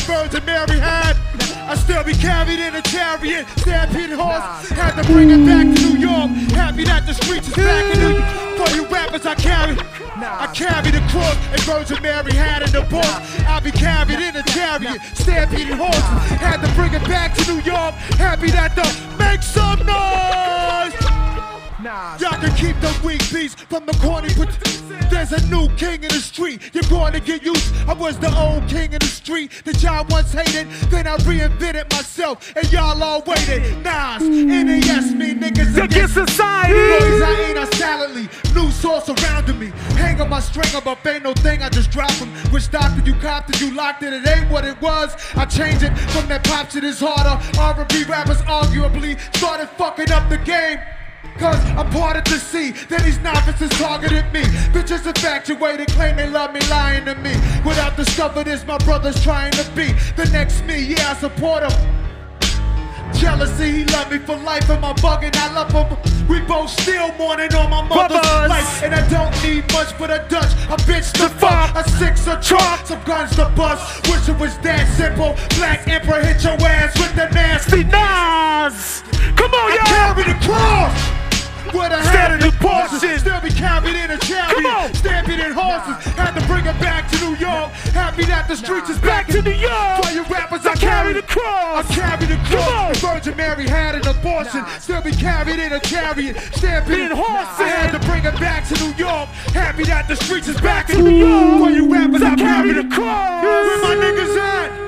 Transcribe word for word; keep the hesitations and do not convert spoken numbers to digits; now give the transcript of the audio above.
Virgin Mary had. I still be carried in a chariot, stampede horse. Had to bring it back to New York. Happy that the streets is back in New York. For you rappers, I carry, I carry the cross. And Virgin Mary had in the book. I be carried in a chariot, stampede horses. Had to bring it back to New York. Happy that the make some noise. Y'all can keep the weak beats from the corny, but there's a new king in the street. You're going to get used. I was the old king in the street that y'all once hated. Then I reinvented myself, and y'all all waited. Nas, N A S, me niggas against society. Noise I ain't, I silently. New source surrounding me. Hang on my string of a ain't no thing. I just drop them. Which doctor you copped it, you locked it. It ain't what it was. I changed it from that pop to this harder. R and B rappers arguably started fucking up the game. Cause I'm parted to see that these novices targeted me. Bitches infatuated, claim they love me, lying to me. Without discovered this, my brother's trying to be the next me. Yeah, I support him. Jealousy, he love me for life, and my bugging, I love him. We both still mourning on my mother's Brothers. life. And I don't need much but a Dutch, a bitch to fuck, a six, a truck, some guns to bust. Wish it was that simple. Black Emperor hit your ass with the nasty Nas. Come on, I y'all. carry the cross. With a Stand hand in in the Boston. Still be carried in a chariot, stamping in horses. Had to bring it back to New York. Happy that the streets is back Back to New York. For you rappers, I, I carry the cross. I carry the Come on. cross. Virgin Mary had an abortion. Still be carried in a chariot, stamping In horses. I had to bring it back to New York. Happy that the streets is back in New York. For you rappers, I carry the cross. Where my niggas at?